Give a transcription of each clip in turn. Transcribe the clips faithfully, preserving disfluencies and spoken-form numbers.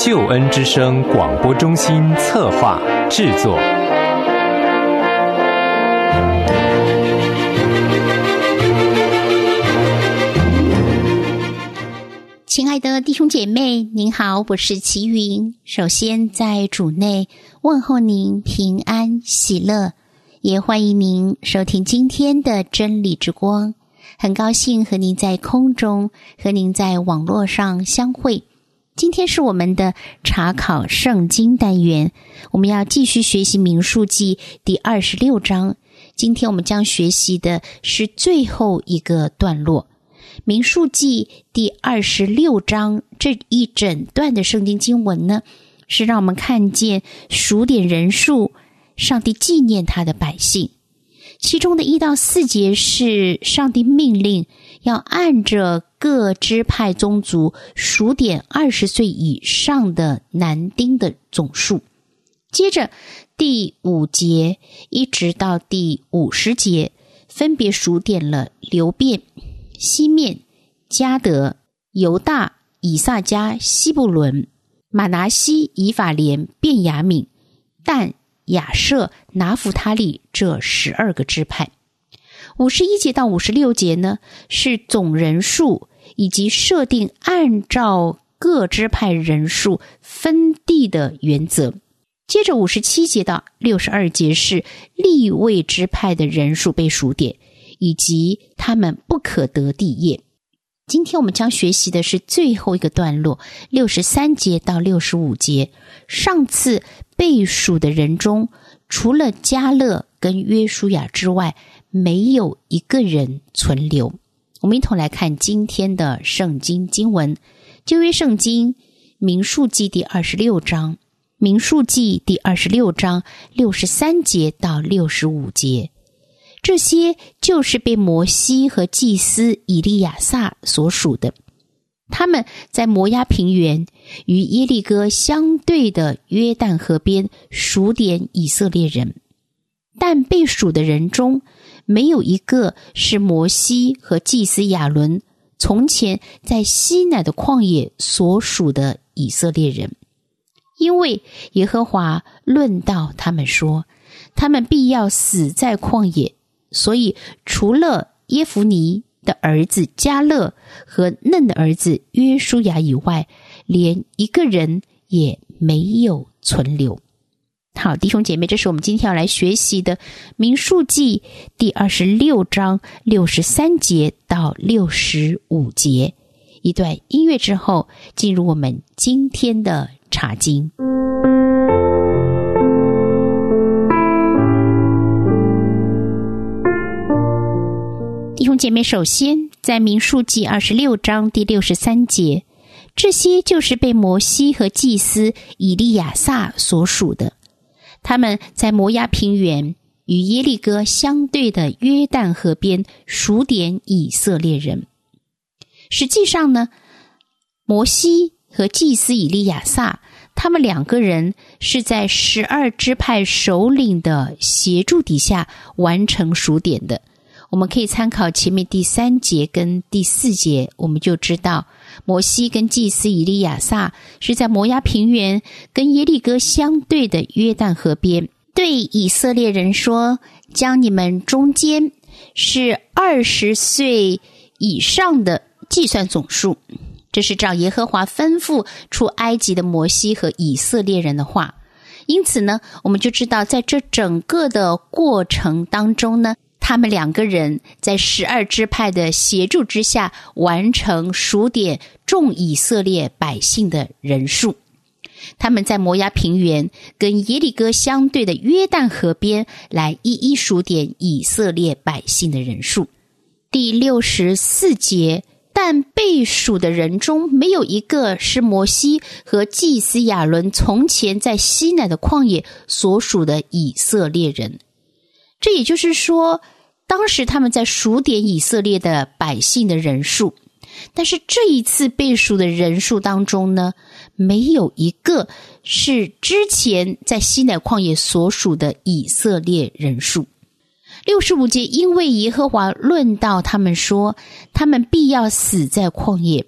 救恩之声广播中心策划制作。 亲爱的弟兄姐妹，您好，我是齐云。首先在主内问候您平安喜乐，也欢迎您收听今天的真理之光。很高兴和您在空中，和您在网络上相会。今天是我们的查考圣经单元，我们要继续学习民数记第二十六章。今天我们将学习的是最后一个段落。民数记第二十六章这一整段的圣经经文呢，是让我们看见数点人数，上帝纪念他的百姓。其中的一到四节是上帝命令要按着各支派宗族数点二十岁以上的男丁的总数。接着第五节一直到第五十节，分别数点了流便、西面、迦得、犹大、以萨迦、西布伦、马拿西、以法莲、便雅悯、但、亚设、拿弗他利这十二个支派。五十一节到五十六节呢，是总人数以及设定按照各支派人数分地的原则。接着五十七节到六十二节是利未支派的人数被数点，以及他们不可得地业。今天我们将学习的是最后一个段落，六十三节到六十五节。上次被数的人中，除了迦勒跟约书亚之外，没有一个人存留。我们一同来看今天的圣经经文，旧约圣经民数记第二十六章，民数记第二十六章六十三节到六十五节。这些就是被摩西和祭司以利亚撒所属的，他们在摩押平原与耶利哥相对的约旦河边数点以色列人，但被数的人中没有一个是摩西和祭司亚伦从前在西乃的旷野所属的以色列人，因为耶和华论到他们说，他们必要死在旷野。所以除了耶孚尼的儿子迦勒和嫩的儿子约书亚以外，连一个人也没有存留。好，弟兄姐妹，这是我们今天要来学习的民数记第二十六章六十三节到六十五节。一段音乐之后，进入我们今天的查经。弟兄姐妹，首先在民数记二十六章第六十三节，这些就是被摩西和祭司以利亚撒所属的，他们在摩押平原与耶利哥相对的约旦河边数点以色列人。实际上呢，摩西和祭司以利亚撒他们两个人是在十二支派首领的协助底下完成数点的。我们可以参考前面第三节跟第四节，我们就知道摩西跟祭司以利亚撒是在摩押平原跟耶利哥相对的约旦河边，对以色列人说，将你们中间是二十岁以上的计算总数。这是照耶和华吩咐出埃及的摩西和以色列人的话。因此呢，我们就知道在这整个的过程当中呢，他们两个人在十二支派的协助之下完成数点众以色列百姓的人数。他们在摩押平原跟耶利哥相对的约旦河边来一一数点以色列百姓的人数。第六十四节，但被数的人中没有一个是摩西和祭司亚伦从前在西乃的旷野所属的以色列人。这也就是说，当时他们在数点以色列的百姓的人数，但是这一次被数的人数当中呢，没有一个是之前在西乃旷野所属的以色列人数。六十五节，因为耶和华论到他们说，他们必要死在旷野，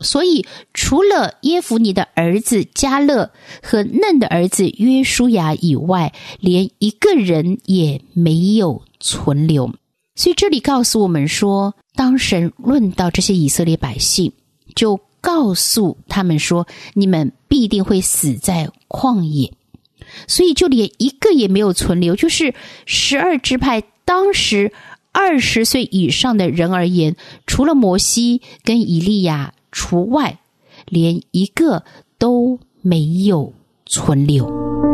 所以除了耶孚尼的儿子迦勒和嫩的儿子约书亚以外，连一个人也没有存留。所以这里告诉我们说，当神论到这些以色列百姓，就告诉他们说，你们必定会死在旷野。所以就连一个也没有存留，就是十二支派当时二十岁以上的人而言，除了摩西跟以利亚除外，连一个都没有存留。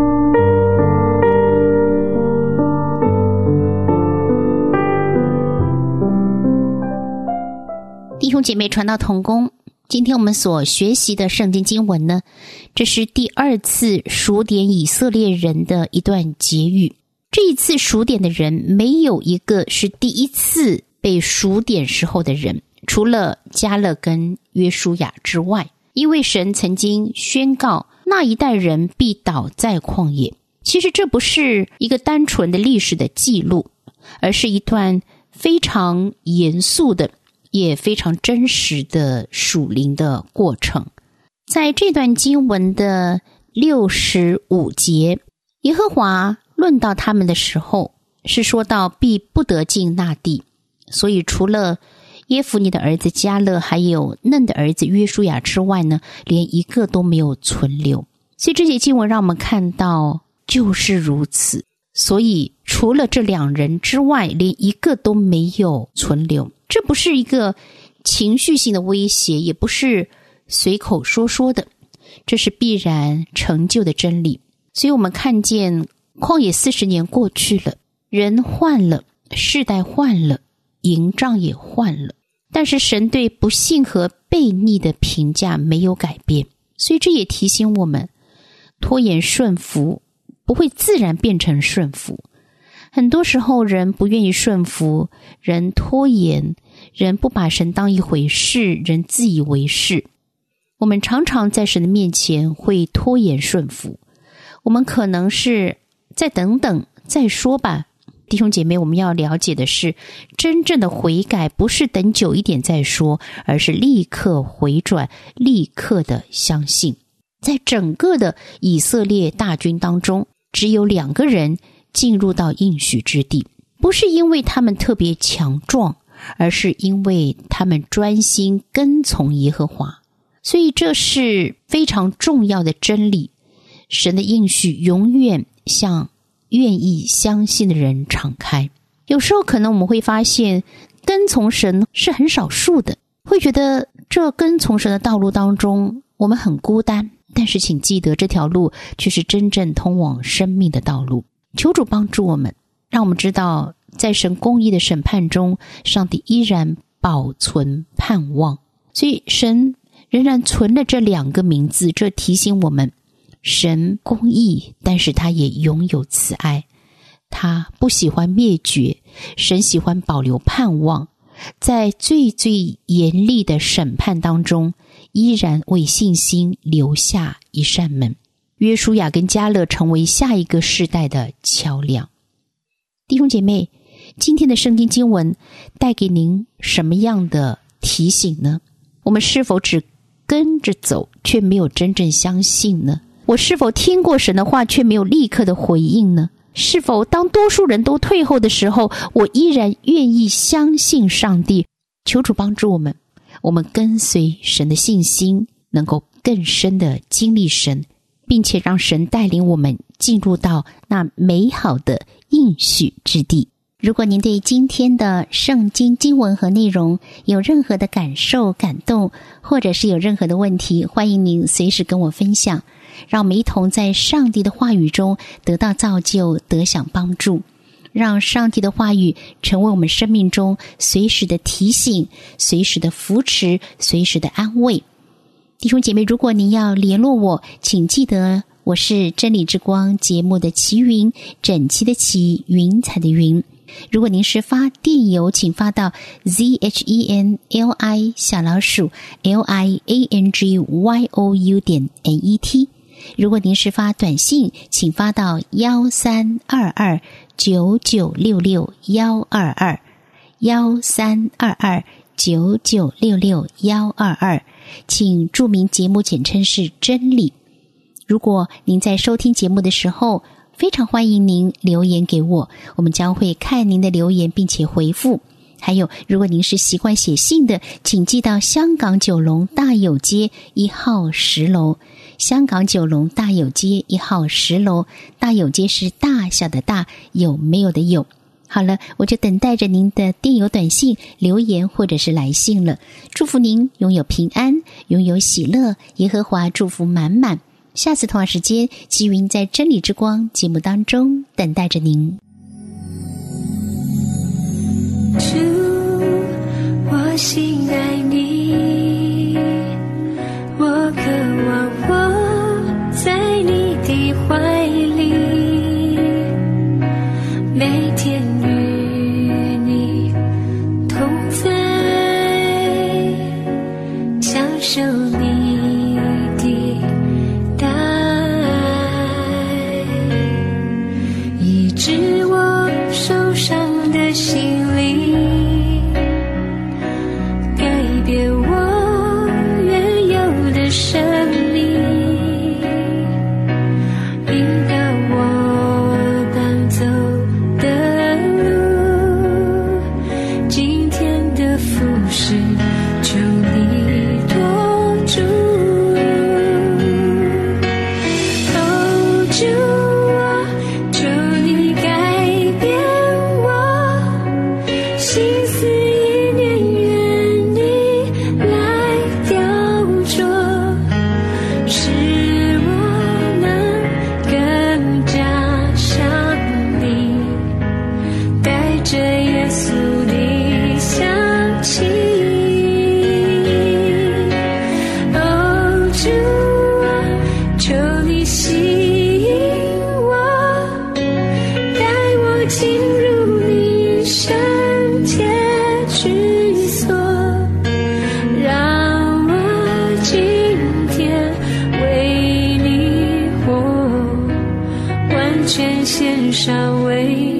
弟兄姐妹传道同工，今天我们所学习的圣经经文呢，这是第二次数点以色列人的一段结语。这一次数点的人没有一个是第一次被数点时候的人，除了迦勒跟约书亚之外，因为神曾经宣告那一代人必倒在旷野。其实这不是一个单纯的历史的记录，而是一段非常严肃的也非常真实的属灵的过程。在这段经文的六十五节，耶和华论到他们的时候，是说到必不得进那地，所以除了耶孚尼的儿子迦勒还有嫩的儿子约书亚之外呢，连一个都没有存留。所以这些经文让我们看到就是如此，所以除了这两人之外，连一个都没有存留。这不是一个情绪性的威胁，也不是随口说说的，这是必然成就的真理。所以我们看见旷野四十年过去了，人换了，世代换了，营帐也换了，但是神对不信和悖逆的评价没有改变。所以这也提醒我们，拖延顺服不会自然变成顺服。很多时候人不愿意顺服，人拖延，人不把神当一回事，人自以为是。我们常常在神的面前会拖延顺服，我们可能是再等等再说吧。弟兄姐妹，我们要了解的是，真正的悔改不是等久一点再说，而是立刻回转，立刻的相信。在整个的以色列大军当中，只有两个人进入到应许之地，不是因为他们特别强壮，而是因为他们专心跟从耶和华。所以这是非常重要的真理，神的应许永远向愿意相信的人敞开。有时候可能我们会发现跟从神是很少数的，会觉得这跟从神的道路当中我们很孤单，但是请记得这条路却是真正通往生命的道路。求主帮助我们，让我们知道在神公义的审判中，上帝依然保存盼望。所以神仍然存了这两个名字，这提醒我们，神公义，但是他也拥有慈爱，他不喜欢灭绝，神喜欢保留盼望。在最最严厉的审判当中，依然为信心留下一扇门。约书亚跟迦勒成为下一个世代的桥梁。弟兄姐妹，今天的圣经经文带给您什么样的提醒呢？我们是否只跟着走，却没有真正相信呢？我是否听过神的话，却没有立刻的回应呢？是否当多数人都退后的时候，我依然愿意相信上帝？求主帮助我们，我们跟随神的信心，能够更深的经历神，并且让神带领我们进入到那美好的应许之地。如果您对今天的圣经经文和内容有任何的感受、感动，或者是有任何的问题，欢迎您随时跟我分享，让我们一同在上帝的话语中得到造就，得享帮助，让上帝的话语成为我们生命中随时的提醒，随时的扶持，随时的安慰。弟兄姐妹，如果您要联络我，请记得我是真理之光节目的齐云，整齐的齐，云彩的云。如果您是发电邮，请发到 z h e n l i 小老鼠 l i a n g y o u 点 n e t。如果您是发短信，请发到幺三二二九九六六幺二二幺三二二九九六六幺二二。 请注明节目简称是真理。如果您在收听节目的时候，非常欢迎您留言给我，我们将会看您的留言并且回复。还有，如果您是习惯写信的，请寄到香港九龙大有街一号十楼。香港九龙大有街一号十楼，大有街是大小的大，有没有的有。好了，我就等待着您的电邮短信、留言或者是来信了。祝福您拥有平安，拥有喜乐，耶和华祝福满满。下次同样时间，齐云在真理之光节目当中等待着您。 主，我心爱你，我渴望我在你的怀里，每天与你同在，享受你的大爱，医治我受伤的心灵，改变我原有的生命，引导我当走的路，今天的服侍求你托住。哦，主啊，求你改变我心思意念，愿你来雕琢，使我能更加像你，带着耶稣的香气。哦，主啊，求你吸引我，带我进入你圣洁居所，让我今天为你活，完全献上为